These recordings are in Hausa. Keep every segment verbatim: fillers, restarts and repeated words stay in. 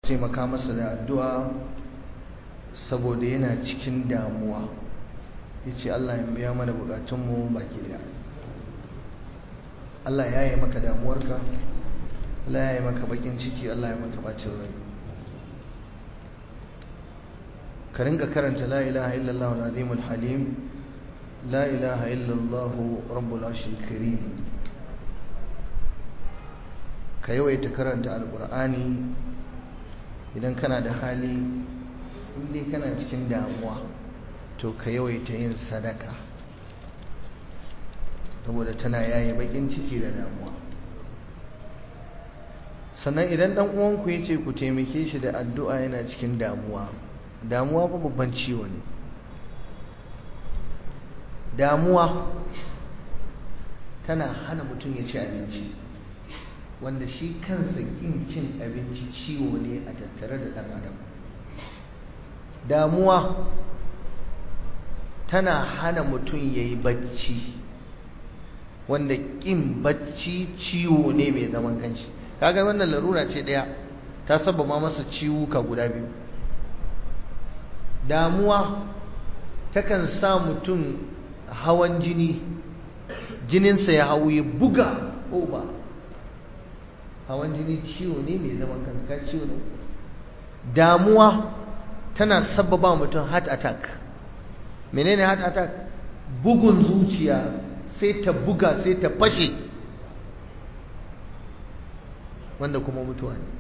taimaka masa da addu'a saboda yana cikin damuwa. Ya ce Allah ya biya mana bukatunmu baki daya. Allah ya yi maka damuwarka, Allah ya yi maka bakin ciki, Allah ya maka bacin rai. Ka rinka karanta la ilaha illallah al-azimul halim, la ilaha illallah rabbul arshil karim. Ka yawaita karanta alqur'ani idan kana da hali, indai kana cikin damuwa to ka yawaita yin sadaka saboda tana yaye bakin ciki da damuwa. Sannan idan dan uwanku yace ku taimake shi da addu'a yana cikin damuwa, damuwa fa babban ciwo ne. Damuwa tana hana mutum ya ci abinci, wanda shi kansa kin cin abinci ciwo ne a tattare da dan adam. Damuwa tana hana mutum yayi bacci, wanda kin bacci ciwo ne mai zaman kanshi. Kaga wannan larura ce daya ta sabbaba masa ciwuka guda biyu. Damuwa takan sa mutum hawan jini, jininsa ya hawo ya buga oba. Hawan jini ciwo ne mai zaman kansa, ciwo ne. Damuwa tana sabbaba mutum heart attack. Menene heart attack? Bugun zuciya sai ta buga sai ta fashe, wanda kuma mutuwa ne.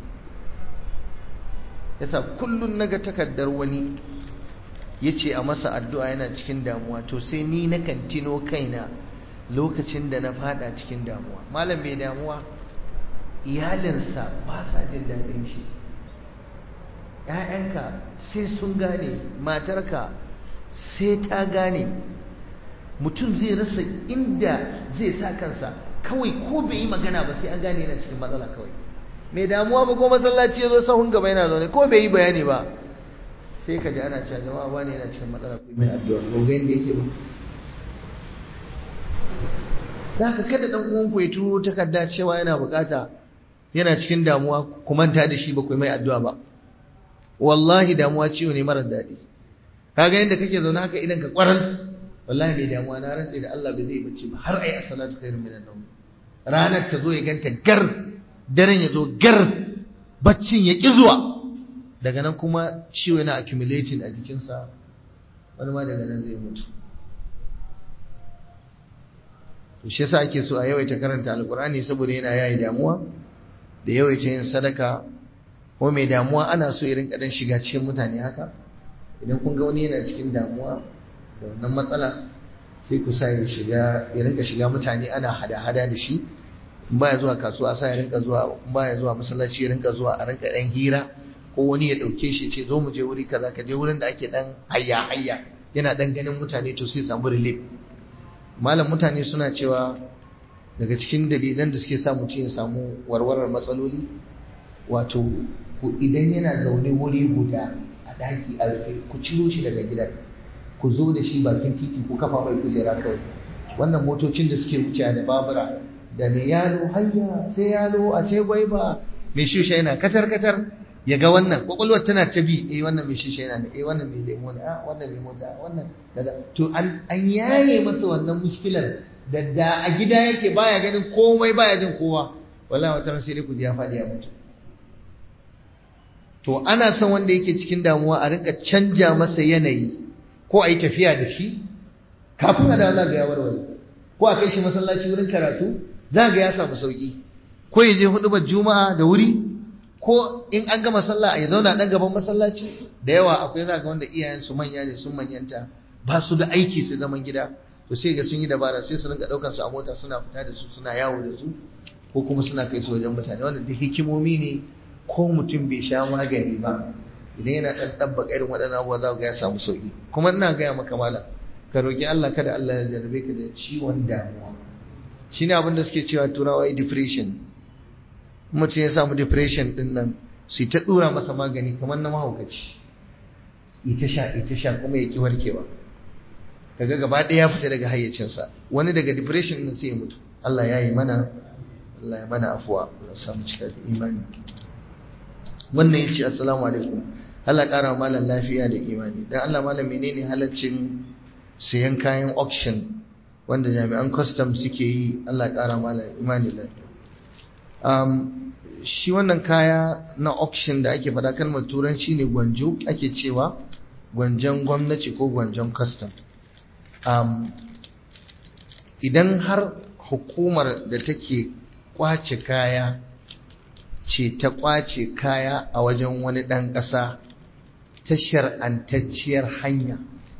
Yasa kullun naga takaddar wani yace a masa addu'a yana cikin damuwa, to sai ni na kantino kaina lokacin da na fada cikin damuwa. Malam mai damuwa iyalinsa ba sa jin daɗin shi, ‘ya'yanka sai sun gane, matarka sai ta gane. Mutum zai rasa inda zai sa kansa, kawai ko bai yi magana ba sai an gane yana cikin matsala. Kawai mai damuwa ba ko masallaci ya zo sahun gaba yana zaune ko bai yi bayani ba sai ka ji ana cewa jama'a wani yana cikin matsala, ku mai addu'a ko ga inda yake ba. Da haka kada dan uwan ku ya turo takarda cewa yana bukata, yana cikin damuwa, ku manta da shi ba ku mai addu'a ba. Wallahi damuwa ciwo ne marar daɗi. Kaga yadda kake zaune haka idan ka kwaral, wallahi mai damuwa na rantse da Allah bai zai bacci ba har ayi as-salatu khairun minan nawm. Ranar ta zo ya ganta gar, daren ya zo gar, baccin ya ki zuwa. Daga nan kuma ciwo yana accumulating a jikinsa, wani ma daga nan zai mutu. To shi yasa ake so a yawaita karanta alqur'ani saboda yana yayi damuwa, da yawaita yin sadaka. Ko mai damuwa ana so ya rinka dan shiga cikin mutane haka. Idan kun ga wani yana cikin damuwa da wannan matsala, sai ku sa ya shiga, ya rinka shiga mutane ana hada-hada da shi. In baya zuwa kasuwa sa ya rinka zuwa, in baya zuwa masallaci ya rinka zuwa, a rinka dan hira, ko wani ya dauke shi ce zo mu je wuri kaza, ka je wurin da ake dan hayya hayya, yana dan ganin mutane to sai samu relief. Malam mutane suna cewa daga cikin dalilan da suke sa mutum ya samu warwarar matsaloli, wato ku idan yana zaune wuri guda a daki a rufe, ku ciro shi daga gidan, ku zo da shi bakin titi, ku kafa mai kujera kawai. Wannan motocin da suke wuce da babura, da mai yalo hayya sai yalo a sai gwaiba, mai shisha yana katar katar, ya ga wannan kwakwalwar tana ta bi, eh wannan mai shisha yana da, eh wannan mai lemo ne, ah wannan mai mota, wannan kaza. To an an yaye masa wannan mushkilar da da a gida yake baya ganin komai, baya jin kowa, wallahi wata ran sai dai ku ji ya fadi ya mutu. To ana son wanda yake cikin damuwa a rinka canja masa yanayi, ko a yi tafiya da shi kafin a dawo za ga ya warware, ko a kai shi masallaci wurin karatu za ga ya samu sauki, ko ya je hudubar juma'a da wuri, ko in an gama sallah ya zauna dan gaban masallaci. Da yawa akwai za ga wanda iyayen su manya ne, sun manyanta, ba su da aiki su zaman gida, to sai ga sun yi dabara sai su rinka daukar su a mota suna fita da su, suna yawo da su, ko kuma suna kai su wajen mutane. Wannan duk hikimomi ne, ko mutum bai sha magani ba idan yana ɗan ɗabbaka irin waɗannan abubuwa za ga ya samu sauƙi. Kuma ina gaya maka malam, ka roƙi Allah kada Allah ya jarabe ka da ciwon damuwa. Shi ne abin da suke cewa turawa yi depression. Mutum ya samu depression ɗin nan su ta ɗura masa magani kamar na mahaukaci, ita sha ita sha kuma ya ƙi warkewa, kaga gaba ɗaya ya fita daga hayyacinsa. Wani daga depression ɗin sai ya mutu. Allah ya yi mana, Allah ya mana afuwa, Allah ya samu cika da imani. wannan yace assalamu alaikum, Allah ƙara malam lafiya da imani, dan Allah malam menene halaccin sayan kayan auction wanda jami'an custom suke yi, Allah ƙara malam imani lafiya. um, shi wannan kaya na auction da ake faɗa kalmar turanci ne gwanjo ake cewa, gwanjon gwamnati ko gwanjon custom. um, idan har hukumar da take kwace kaya ce ta kwace kaya a wajen wani ɗan ƙasa ta shar'antacciyar hanya,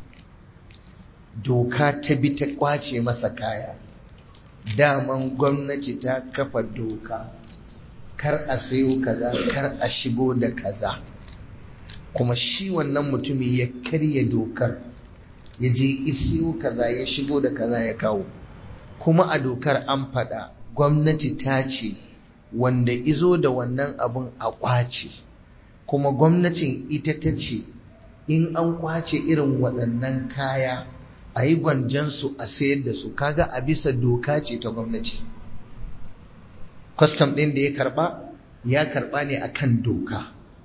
doka ta bi ta kwace masa kaya, daman gwamnati ta kafa doka kar a sayo kaza, kar a shigo da kaza, kuma shi wannan mutumi ya karya dokar ya je isiyo kaza ya shigo da kaza ya kawo, kuma a dokar an faɗa gwamnati ta ce wanda izo da wannan abun a kwace, kuma gwamnatin ita ta ce in an kwace irin waɗannan kaya a yi gwanjansu a sayar da su, kaga a bisa doka ce ta gwamnati. Kwastam ɗin da ya karɓa ya karɓa ne akan doka.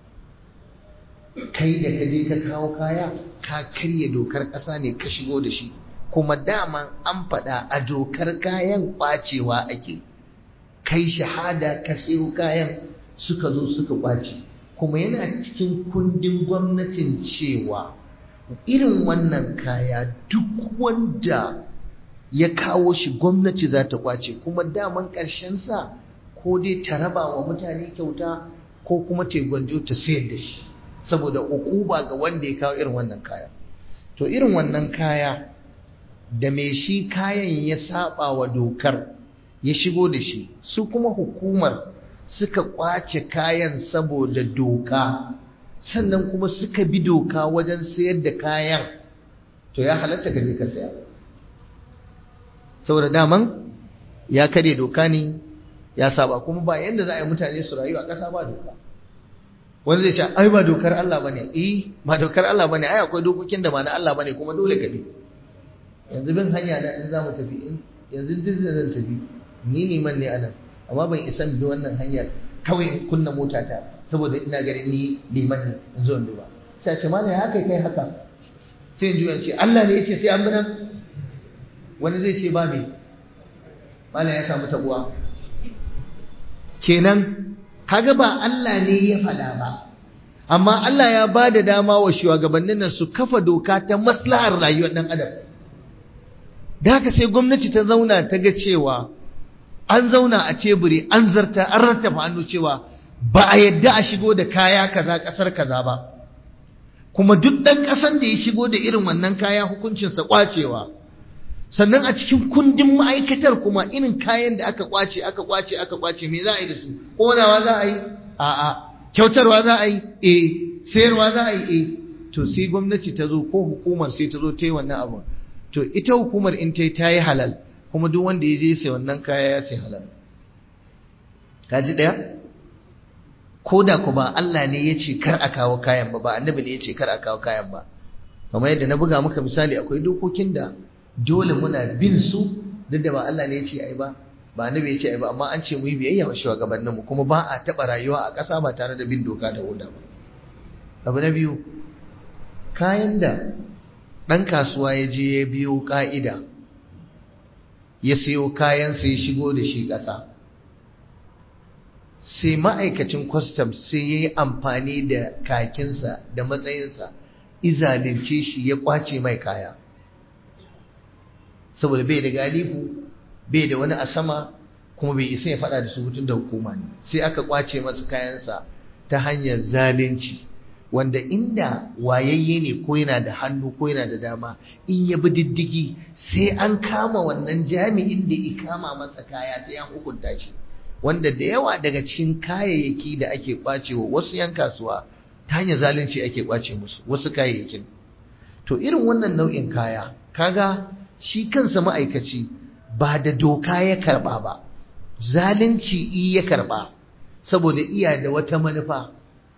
Kai da ka je ka kawo kaya ka karya dokar ƙasa ne ka shigo da shi, kuma daman an faɗa a dokar kayan kwacewa ake, kai shahada ka sayo kayan suka zo suka kwace, kuma yana cikin kundin gwamnatin cewa irin wannan kaya duk wanda ya kawo shi gwamnati za ta kwace, kuma daman ƙarshen sa ko dai ta raba wa mutane kyauta ko kuma ta gwanjo ta sayar da shi, saboda ukuba ga wanda ya kawo irin wannan kaya. To irin wannan kaya da mai shi kayan ya saba wa dokar ya shigo da shi, su kuma hukumar suka kwace kayan saboda doka, sannan kuma suka bi doka wajen sayar da kayan, to ya halatta ka je ka saya, saboda daman ya kare doka ne ya saba, kuma ba yanda za a yi mutane su rayu a ƙasa ba doka. Wani zai ce ai ba dokar Allah bane, eh ba dokar Allah bane, ai akwai dokokin da ba na Allah bane kuma dole ka bi. Yanzu bin hanya na in za mu tafi, in yanzu duk zan tafi ni liman ne anan, amma ban isa bi wannan hanyar kawai in kunna mota ta saboda ina ganin ni liman ne in zo in duba, sai a ce mallam ya kai kai haka, sai in juya ce Allah ne yace sai an bi nan. Wani zai ce ba me mallam ya samu tabuwa, kenan kaga ba Allah ne ya faɗa ba, amma Allah ya ba da dama wa shugabannin nan su kafa doka ta maslahar rayuwar ɗan adam. Da haka sai gwamnati ta zauna ta ga cewa an zauna a teburi an zarta an rattafa hannu cewa ba a yadda a shigo da kaya kaza ƙasar kaza ba, kuma duk ɗan ƙasan da ya shigo da irin wannan kaya hukuncinsa ƙwacewa. Sannan a cikin kundin ma'aikatar kuma irin kayan da aka kwace aka kwace aka kwace me za a yi da su? Ƙonawa za a yi? A'a. Kyautarwa za a yi? Eh. Sayarwa za a yi? Eh. To sai gwamnati ta zo ko hukumar sai ta zo ta yi wannan abu. To ita hukumar in ta yi ta yi halal, kuma duk wanda ya je sai wannan kaya ya sai halal. Ka ji ɗaya? Ko da ku ba Allah ne ya ce kar a kawo kayan ba, ba annabi ne ya ce kar a kawo kayan ba. Kamar yadda na buga maka misali, akwai dokokin da dole muna bin su, duk da ba Allah ne ya ce ai ba, ba annabi ya ce ai ba, amma an ce mu yi biyayya wa shugabanninmu, kuma ba a taɓa rayuwa a ƙasa ba tare da bin doka da oda ba. Abu na biyu, kayan da ɗan kasuwa ya je ya biyo ƙa'ida ya siyo kayansa ya shigo da shi ƙasa, sai ma'aikacin kwastam sai ya yi amfani da kakinsa da matsayinsa izalince shi ya ƙwace mai kaya, saboda bai da galifu bai da wani a sama kuma bai isa ya faɗa da su hutun da hukuma ne, sai aka ƙwace masa kayansa ta hanyar zalunci, wanda inda wayayye ne ko yana da hannu ko yana da dama in ya bi diddigi sai an kama wannan jami'in da ya kama masa kaya sai an hukunta shi, wanda da yawa daga cikin kayayyaki da ake kwacewa wasu yan kasuwa ta hanyar zalunci ake kwace musu wasu kayayyakin. To irin wannan nau'in kaya kaga shi kansa ma'aikaci ba da doka ya karba ba, zalunci i ya karba saboda iya da wata manufa,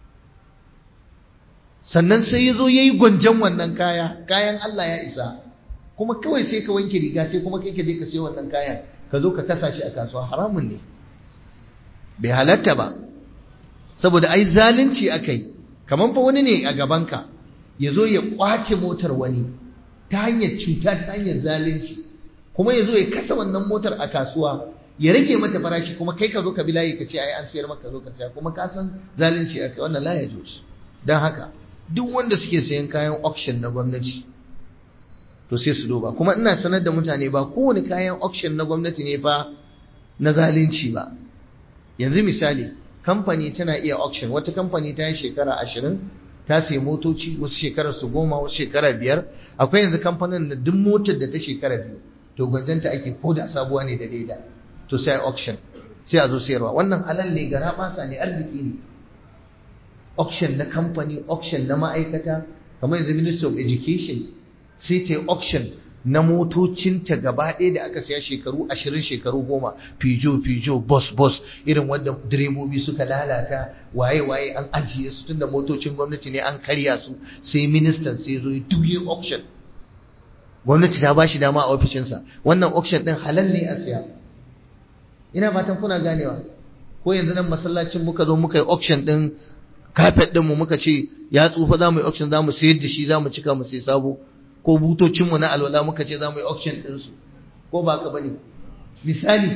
sannan sai ya zo ya yi gwanjan wannan kaya, kayan Allah ya isa, kuma kawai sai ka wanke riga sai kuma kai ka je ka sayo wannan kayan ka zo ka kasa shi a kasuwa, haramun ne, bai halatta ba. saboda ai zalunci akai. Kaman fa wani ne a gabanka ya zo ya kwace motar wani ta hanyar cuta, ta hanyar zalunci, kuma ya zo ya kasa wannan motar a kasuwa ya rage mata farashi, kuma kai ka zo ka bi layi ka ce ai an sayar maka, zo ka saya, kuma ka san zalunci akai. Wannan la ya juz. Dan haka duk wanda suke sayan kayan auction na gwamnati to sai su duba. Kuma ina sanar da mutane ba kowane kayan auction na gwamnati ne fa na zalunci ba. Yanzu misali, kamfani tana iya auction, wata kamfani ta yi shekara ashirin ta sai motoci, wasu shekarar su goma, wasu shekara biyar. Akwai yanzu kamfanin da duk motar da ta shekara biyu to gwanjanta ake, ko da sabuwa ne da leda, to sai auction, sai a zo sayarwa. Wannan halal ne, gara basa ne, arziki ne. Auction na kamfani, auction na ma'aikata, kamar yanzu Ministry of Education sai ta yi auction na motocinta gaba ɗaya da aka siya shekaru ashirin, shekaru goma, Peugeot, Peugeot, Bus, Bus, irin wanda direbobi suka lalata, waye-waye an ajiye su tunda motocin gwamnati ne, an karya su, sai ministan sai zo ya duye auction. Gwamnati ta ba shi dama a ofishinsa. Wannan auction ɗin halal ne a siya. Ina fatan kuna ganewa. Ko yanzu nan masallacin muka zo muka yi auction ɗin carpet ɗinmu, muka ce ya tsufa, za mu yi auction, za mu sayar da shi, za mu cika mu sai sabo. Ko butocinmu na alwala muka ce za mu yi auction ɗinsu, ko ba ka bane? Misali,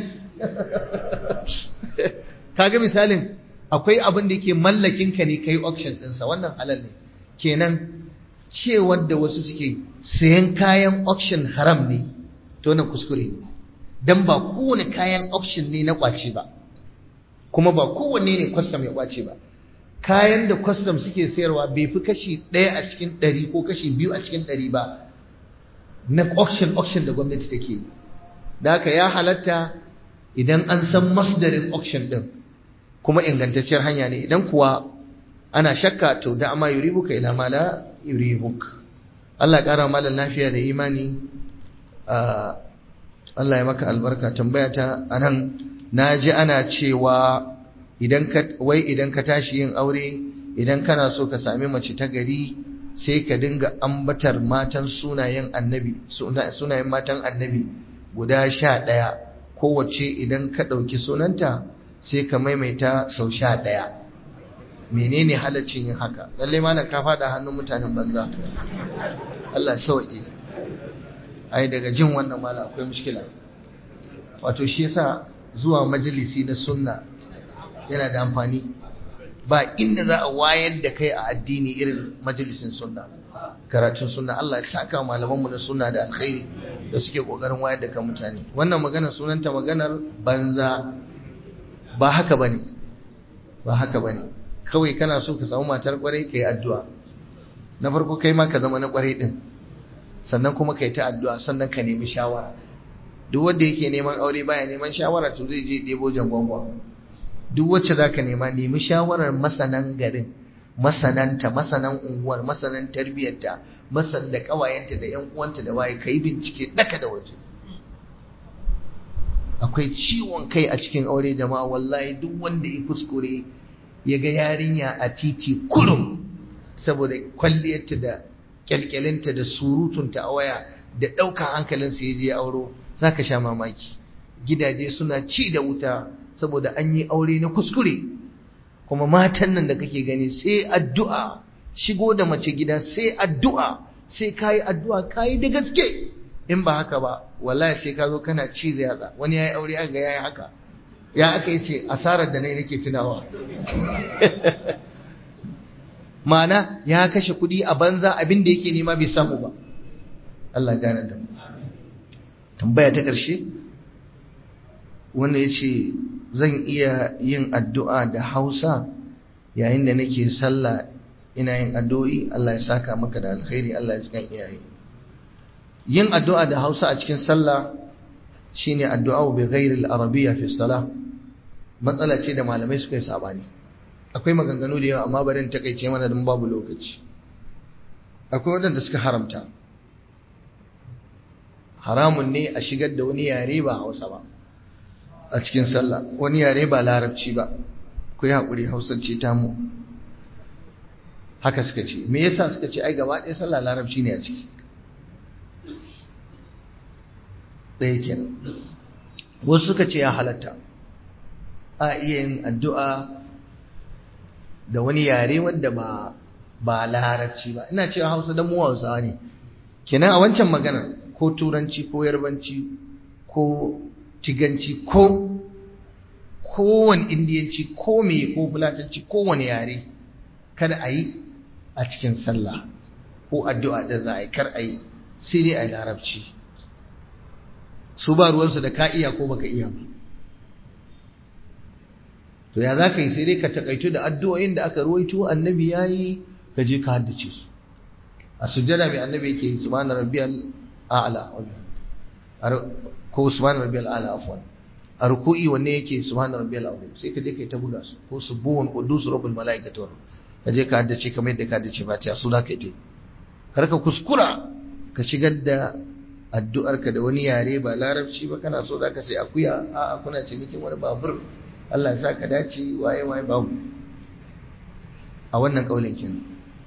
kaga misalin, akwai abin da yake mallakinka ne kai auction ɗinsa, wannan halal ne. Kenan cewar da wasu suke sayan kayan auction haram ne, to nan kuskure ne. Dan ba kowane kayan auction ne na kwace ba, kuma ba kowanne ne custom ya kwace ba. Kayan da custom suke sayarwa bai fi kashi ɗaya a cikin ɗari ko kashi biyu a cikin ɗari ba na auction auction da gwamnati take yi. Da haka ya halatta idan an san masdarin auction ɗin kuma ingantacciyar hanya ne. Idan kuwa ana shakka to da amma yuribuka ila ma la yuribuk. Allah ya ƙara malan lafiya da imani. Allah ya maka albarka. Tambaya ta anan, naji ana cewa idan ka wai idan ka tashi yin aure, idan kana so ka sami mace ta gari, sai ka dinga ambatar matan sunayen annabi, sunayen matan annabi guda sha ɗaya, kowace idan ka ɗauki sunanta sai ka maimaita sau sha ɗaya. Menene halaccin yin haka? Lalle malam ka faɗa hannun mutanen banza. Allah sauƙi. Ai daga jin wannan malam akwai mushkila. Wato shi yasa zuwa majalisi na sunna yana da amfani. Ba inda za a wayar da kai a addini irin majalisin sunna, karatun sunna. Allah ya saka malamanmu na sunna da alkhairi da suke kokarin wayar da kan mutane. Wannan magana sunanta maganar banza. Ba haka bane, ba haka bane. Kawai kana so ka samu matar kwarai, kai addu'a. Na farko kai ma ka zama na kwarai din, sannan kuma kai ta addu'a, sannan ka nemi shawara. Duk wanda yake neman aure baya neman shawara to zai je debo jangwangwa. Duk wacce za ka nema, nemi shawarar masanan garin, masananta, masanan unguwar, masanan tarbiyyarta, masan da ƙawayenta da ‘yan uwanta da waye, ka yi bincike daka da waje. Akwai ciwon kai a cikin aure jama'a, wallahi duk wanda ya kuskure ya ga yarinya a titi kurum saboda kwalliyarta da kyalkyalinta da surutunta a waya da ɗaukar hankalinsa ya je auro, za ka sha mamaki. Gidaje suna ci da wuta saboda an yi aure na kuskure. Kuma matan nan da kake gani sai addu'a, shigo da mace gida sai addu'a, sai kayi addu'a kayi da gaske. In ba haka ba wallahi sai ka zo kana ci da yatsa. Wani yayi aure aka ga yayi haka, ya aka yace asarar da nayi nake tunawa. Ma'ana ya kashe kuɗi a banza, abin da yake nema bai samu ba. Allah gane da mu. Tambaya ta ƙarshe, wanda yace zan iya yin addu'a da Hausa yayin da nake sallah, ina yin addu'o'i. Allah ya saka maka da alkhairi, Allah ya jikan iyaye. Yin addu'a da Hausa a cikin sallah shine addu'a bi ghairi al-arabiyya fi salah. Matsala ce da malamai suka yi sabani. Akwai maganganu da yawa amma bari in takeice mana dan babu lokaci. Akwai wadanda suka haramta. Haramun ne a shigar da wani yare ba Hausa ba a cikin sallah, wani yare ba Larabci ba. Ku yi hakuri, Hausa ce ta mu. Haka suka ce. Me yasa suka ce ai gaba ɗaya sallah Larabci ne a ciki? Ɗaya kenan. Wasu suka ce ya halatta a iya yin addu'a da wani yare wanda ba ba larabci ba. Ina cewa Hausa dan mu Hausawa ne kenan a wancan magana, ko turanci ko yarbanci ko tiganci ko kowane indiyanci ko me ko fulatanci ko wani yare kada a yi a cikin sallah ko addu'a da za a yi, kar a yi sai dai a yi larabci. Su ba ruwansu da ka iya ko baka iya ba. To ya za ka yi? sai dai ka takaitu da addu'o'in da aka ruwaito annabi ya yi, ka je ka haddace su. A sujjada mai annabi yake yi subhana rabbiyal a'la ko subhana rabbiyal a'la afwan. A ruku'i wanne yake subhana rabbiyal azim, sai ka je kai ta buga su, ko subuhun qudus rabbul malaikati wa ka je ka haddace kamar yadda ka haddace Fatiha, su za ka yi ta yi. Kar ka kuskura ka shigar da addu'arka da wani yare ba larabci ba. Kana so zaka sai akuya, a'a kuna cinikin wani babur, Allah ya sa ka dace, waye waye babu. A wannan kaulin kenan.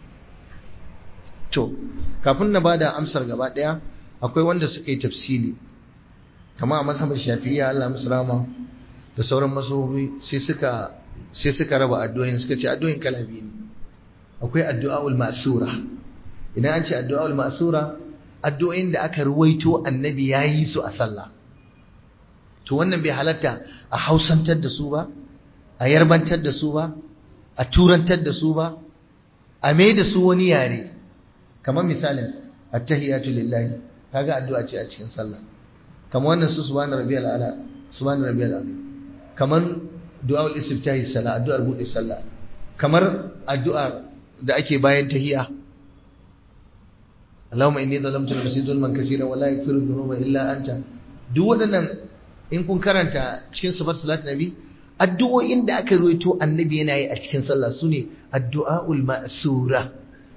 To kafin na bada amsar gaba daya, akwai wanda suka yi tafsili kama a mazhabar Shafi'iyya, Allah musu rahama, da sauran mazhabobi, sai suka sai suka raba addu'o'in, suka ce addu'o'in kala biyu ne. Akwai addu'aul ma'sura. Idan an ce addu'aul ma'sura, addu'o'in da aka ruwaito annabi yayi su a sallah, to wannan bai halatta a hausantar da su ba, a yarbantar da su ba, a turantar da su ba, a mai da su wani yare. Kamar misalin attahiyatu lillahi, kaga addu'a ce a cikin sallah. Kamar wannan su subhana rabbiyal ala, subhana rabbiyal azim. Kamar du'aul istiftahi sallah, addu'ar bude sallah. Kamar addu'ar da ake bayan tahiyya, Allahumma inni zalamtu nafsi zulman kaseeran wa la yaghfiru dhunuba illa anta. Duk waɗannan in kun karanta cikin sifar salatin nabi, addu'o'in da aka ruwaito annabi yana yi a cikin sallah sune addu'aul ma'sura.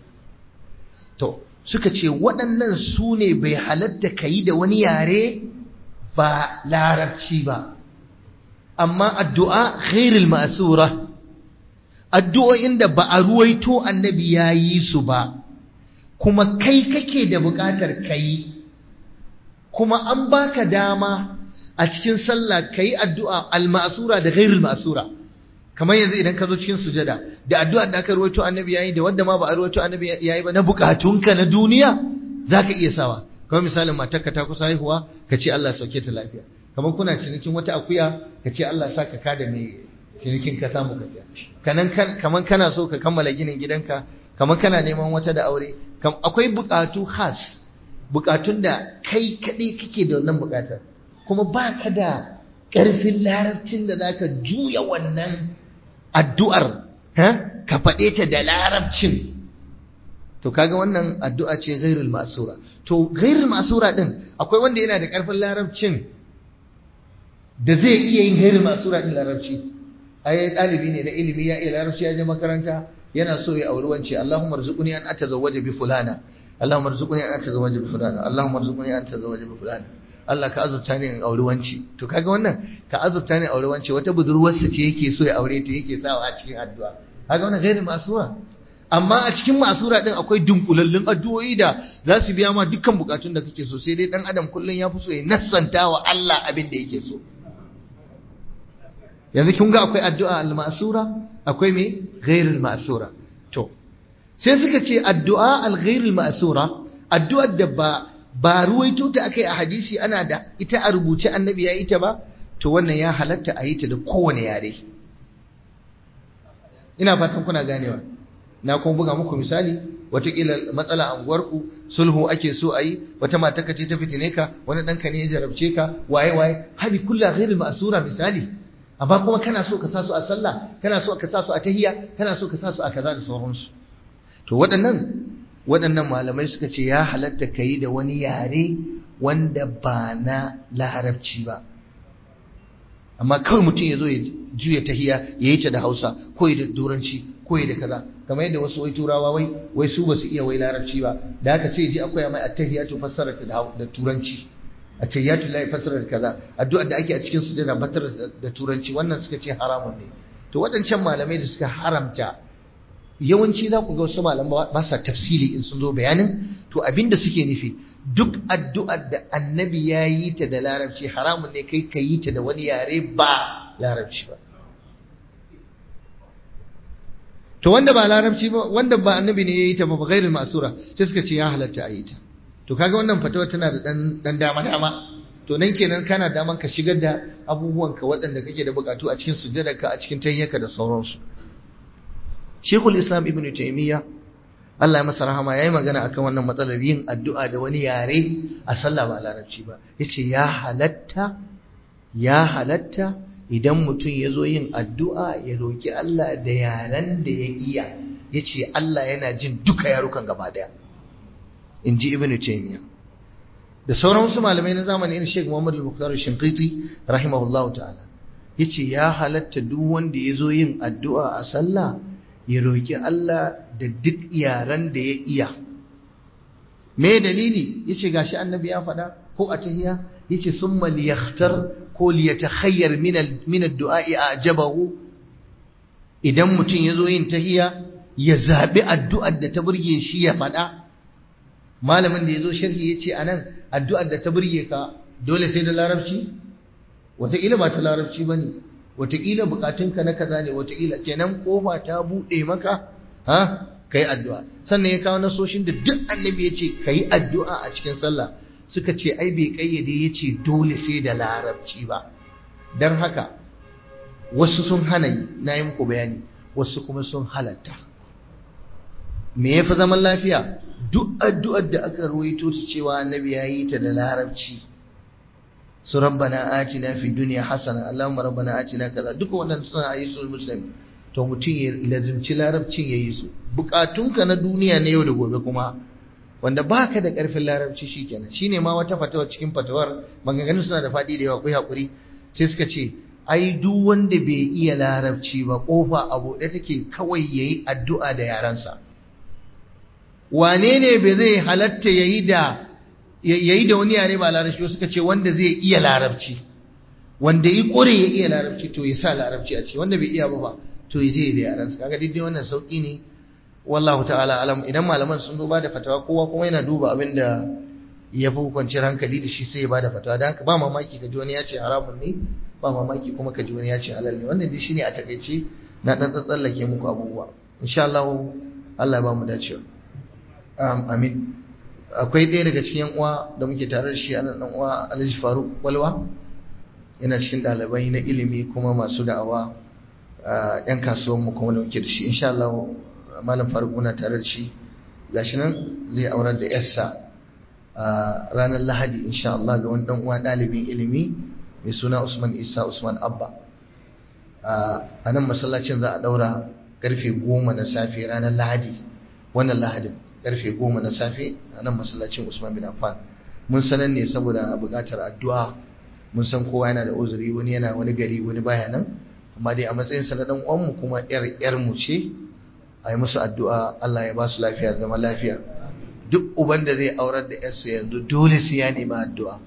To suka ce waɗannan sune bai halatta kai da wani yare ba larabci ba. Amma addu'a ghairil ma'sura, addu'o'in da ba a ruwaito annabi yayi su ba, kuma kai kake da buƙatar kai, kuma an baka dama a cikin sallah kai addu'a al-ma'sura da ghairul ma'sura. Kamar yanzu idan ka zo cikin sujada, da addu'a da aka ruwaito annabi yayi da wanda ma ba a ruwaito annabi yayi ba na bukatunka na duniya, zaka iya sawa. Kamar misalin matarka ta kusa haihuwa, ka ce Allah sauke ta lafiya. Kamar kuna cinikin wata akuya, ka ce Allah saka ka da mai cinikin ka samu ka siya. Kanan kaman kana so ka kammala ginin gidanka, kamar kana neman wata da aure, akwai bukatu khas, bukatun da kai kaɗai kake da wannan bukatar, kuma ba ka da ƙarfin larabcin da za ka juya wannan addu'ar ka faɗe ta da larabcin. To kaga wannan addu'a ce ghairul ma'sura. To ghairul ma'sura din akwai wanda yana da ƙarfin larabcin da zai iya yin ghairul ma'sura din larabci. Ai ɗalibi ne na ilimi, ya iya larabci, ya je makaranta, yana so ya auri wance, Allahumma rzuqni an atazawwaja bi fulana, Allahumma rzuqni an atazawwaja bi fulana, Allahumma rzuqni an atazawwaja bi fulana. Allah ka azurta ni in auri wance. To kaga wannan ka azurta ni in auri wance, wata budurwarsa ce yake so ya aure ta, yake sawa a cikin addu'a. Kaga wannan ghairul ma'sura. Amma a cikin ma'sura din akwai dunkulallun addu'o'i da za su biya ma dukkan bukatun da kake so, sai dai dan adam kullun ya fi so ya nassanta wa Allah abin da yake so. Yanzu kun ga akwai addu'a al-ma'sura, akwai me ghairul ma'sura. To sai suka ce addu'a al-ghairul ma'sura, addu'ar da ba ba ruwaito ta akai a hadisi ana da ita a rubuce annabi ya yi ta ba, to wannan ya halatta a yi ta da kowane yare. Ina fatan kuna ganewa. Na kuma buga muku misali, watakila matsala a unguwarku, sulhu ake so a yi, wata mata ka ce ta fitine ka, wani ɗanka ne ya jarabce ka, waye waye, hadi kullu ghairul ma'sura misali. Amma kuma kana so ka sa su a sallah, kana so ka sa su a tahiyya, kana so ka sa su a kaza da sauransu. To waɗannan waɗannan malamai suka ce ya halatta ka yi da wani yare wanda ba na larabci ba. Amma kawai mutum ya zo ya juya tahiyya ya yi ta da Hausa, ko da Turanci, ko da kaza. Kamar yadda wasu wai Turawa wai wai su ba su iya wai larabci ba. Da haka sai ji akwai mai attahiyatu fassara ta da Turanci. Attahiyatu la fassara kaza. Addu'a da ake a cikin sujada batar da Turanci, wannan suka ce haramun ne. To waɗancan malamai da suka haramta, yawanci za ku ga wasu malamai ba sa tafsili in sun zo bayanin, to abinda suke nufi duk addu'ar da annabi ya yi ta da larabci haramun ne kai ka yi ta da wani yare ba larabci ba. to wanda ba larabci ba wanda ba annabi ne yayi ta ba ghairul ma'sura sai suka ce ya halatta a yi ta to kaga wannan fatawa tana da dan dan dama dama to nan kenan kana daman ka shigar da abubuwanka waɗanda kake da bukatu a cikin sujjadarka a cikin tahiyyarka da sauransu Sheikhul Islam Ibn Taymiyyah Allah ya masa rahama yayi magana akan wannan matsalar yin addu'a da wani yare a sallah ba larabci ba yace ya halatta ya halatta idan mutum yazo yin addu'a ya roki Allah da yaren da ya iya yace Allah yana jin duka yarukan gaba daya inji Ibn Taymiyyah da sauran wasu malamai na zamani irin Sheikh Muhammad Al-Mukhtar Al-Shinqiti rahimahullahu ta'ala yace ya halatta duk wanda yazo yin addu'a a sallah ya roki Allah da duk yaran da ya iya me dalili yace gashi annabi ya faɗa ko a tahiyya yace summa liyakhtar ko liyatakhayyar min min ad-du'a ajabahu idan mutun yazo yin tahiyya ya zabi addu'ar da ta burge shi ya faɗa malamin da yazo sharhi yace anan addu'ar da ta burge ka dole sai da larabci wataƙila ba ta larabci bane wataƙila bukatunka na kaza ne wataƙila kenan kofa ta buɗe maka ha kai addu'a sannan ya kawo nasoshin da duk annabi ya ce kai addu'a a cikin sallah suka ce ai bai kayyade ya ce dole sai da larabci ba don haka wasu sun hana yi na yi muku bayani wasu kuma sun halatta me ya fi zaman lafiya duk addu'ar da aka ruwaito ta cewa annabi ya yi ta da larabci su rabbana atina fi dunya hasana allahumma rabbana atina kaza duka wannan suna yi su muslim to mutum ya lazimci larabcin yayi su bukatunka na duniya na yau da gobe kuma wanda baka da karfin larabci shikenan shine ma wata fatawa cikin fatawar maganganun suna da fadi da yawa ku hakuri sai suka ce ai duk wanda bai iya larabci ba kofa a bude take kawai yayi addu'a da yaransa wane ne bai zai halatta yayi da yayi da wani yare ba larabci suka ce wanda zai iya larabci wanda yi kore ya iya larabci to ya sa larabci a ce wanda bai iya ba ba to ya je da yaran sa kaga dai wannan sauki ne wallahu ta'ala alam idan malaman sun zo ba da fatawa kowa kuma yana duba abin da ya fi kwanciyar hankali da shi sai ya ba da fatawa dan haka ba mamaki ka ji wani ya ce haramun ne ba mamaki kuma ka ji wani ya ce halal ne wannan dai shine a takeice na dan tsallake muku abubuwa insha Allah Allah ya ba mu dacewa amin akwai ɗaya daga cikin uwa da muke tare da shi a nan uwa Alhaji Faruk Walwa yana cikin ɗalibai na ilimi kuma masu da'awa yan kasuwan mu kuma da muke da shi insha Allah malam Faruk muna tare da shi gashi nan zai aurar da yarsa ranar Lahadi insha Allah ga wani dan uwa ɗalibin ilimi mai suna Usman Isa Usman Abba a nan masallacin za a daura karfe goma na safe ranar Lahadi wannan Lahadin karfe goma na safe a nan masallacin Usman bin Affan mun sanar ne saboda buƙatar addu'a mun san kowa yana da uzuri wani yana wani gari wani baya nan amma dai a matsayin sa na dan uwan mu kuma yar yar mu ce a yi musu addu'a Allah ya ba su lafiya zama lafiya duk uban da zai aurar da yarsa yanzu dole sai ya nemi addu'a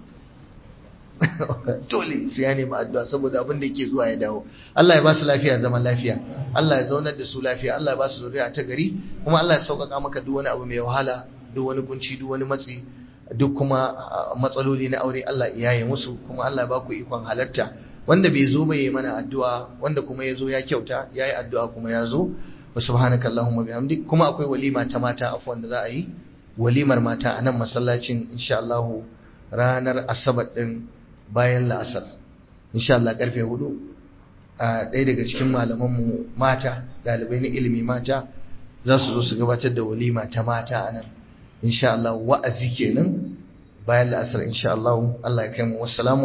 dole sai ya nemi addu'a saboda abin da yake zuwa ya dawo Allah ya ba su lafiya zaman lafiya Allah ya zaunar da su lafiya Allah ya ba su zuriya ta gari kuma Allah ya sauƙaƙa maka duk wani abu mai wahala duk wani kunci duk wani matsi duk kuma matsaloli na aure Allah ya yi musu kuma Allah ya ba ku ikon halarta wanda bai zo bai yi mana addu'a wanda kuma ya zo ya kyauta ya yi addu'a kuma ya zo wa subhanaka allahumma bihamdik kuma akwai walima ta mata afwan da za a yi walimar mata a nan masallacin insha Allah ranar asabar din bayan la'asar insha Allah karfe hudu a ɗaya daga cikin malamanmu mata ɗalibai na ilimi mata za su zo su gabatar da walima ta mata a nan insha Allah wa'azi kenan bayan la'asar insha Allah Allah ya kai mu wassalamu